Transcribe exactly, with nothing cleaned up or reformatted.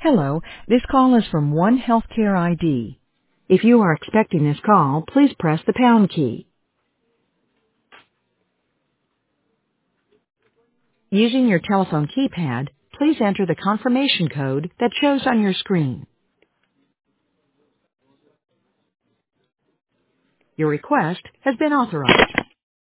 Hello, this call is from One Healthcare I D. If you are expecting this call, please press the pound key. Using your telephone keypad, please enter the confirmation code that shows on your screen. Your request has been authorized.